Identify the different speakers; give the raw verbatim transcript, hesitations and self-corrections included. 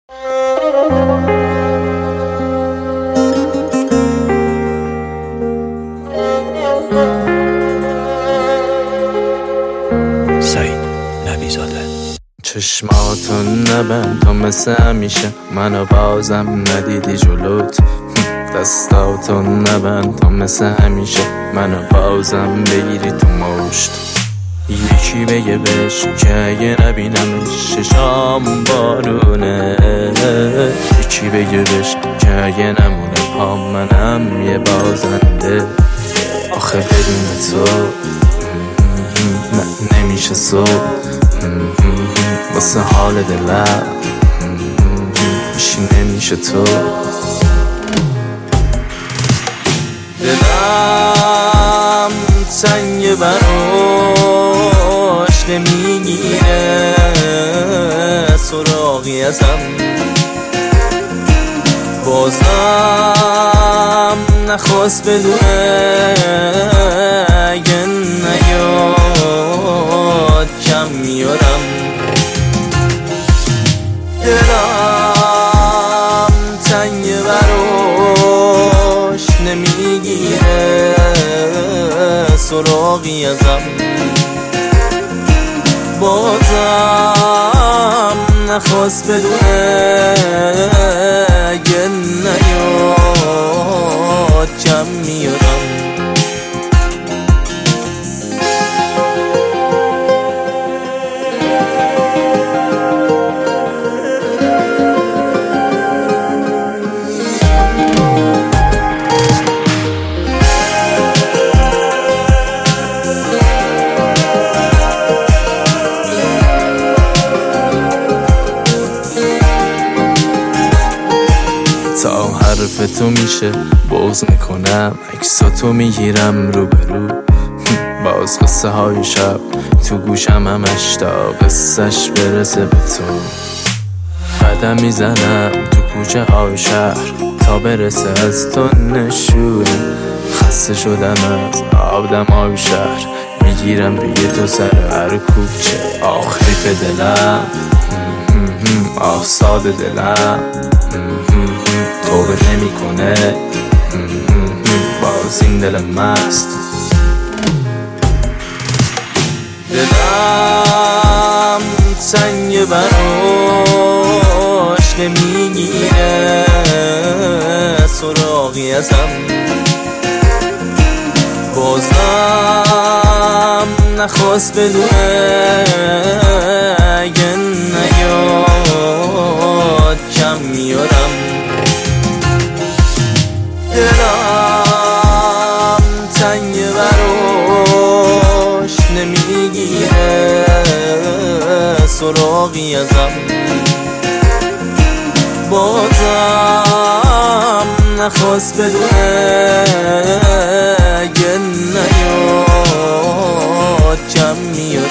Speaker 1: سعید نبیزاده.
Speaker 2: چشماتون نبند تا مثل همیشه منو بازم ندیدی جلوت. دستاتون نبند تا مثل همیشه منو بازم بگیری تو مشت. یکی بگه بهش که اگه نبینمش ششام بارونه. یکی بگه بهش که اگه نمونه پا منم یه بازنده. آخه بدون تو نه نمیشه صبح واسه حال دلم میشی نمیشه تو. دلم تنگ براش نمیگیره سراغی ازم. بازم نخواست بدونه اگه نیاد کم میارم. دلم تنگ براش نمیگیره سراغی ازم. بازم نخواست بدونه اگه نیاد کم میارم. تا حرف تو میشه بغض میکنم عکساتو میگیرم رو به رو. باز قصه های شب تو گوشم همش تا قصهش برسه به تو. قدم میزنم تو کوچه های شهر تا برسه از تو نشونه. خسته شدم از آدم های شهر میگیرم روی تو سر هر کوچه. آخریف دلم آه ساده دلم توبه نمی کنه باز این دل مست. دلم تنگ براش نمیگیره سراغی ازم. بازم نخواست بدونه اگه نیاد کم میارم. دلم تنگ براش نمیگیره سراغی ازم. بازم نخواست بدونه اگه نیاد کم میارم.